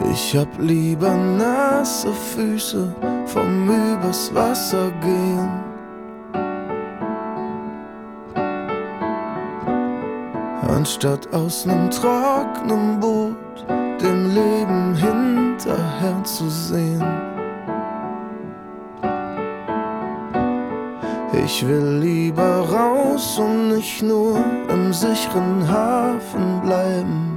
Ich hab lieber nasse Füße vom übers Wasser gehen. Anstatt aus nem trockenen Boot dem Leben hinterher zu sehen. Ich will lieber raus und nicht nur im sicheren Hafen bleiben.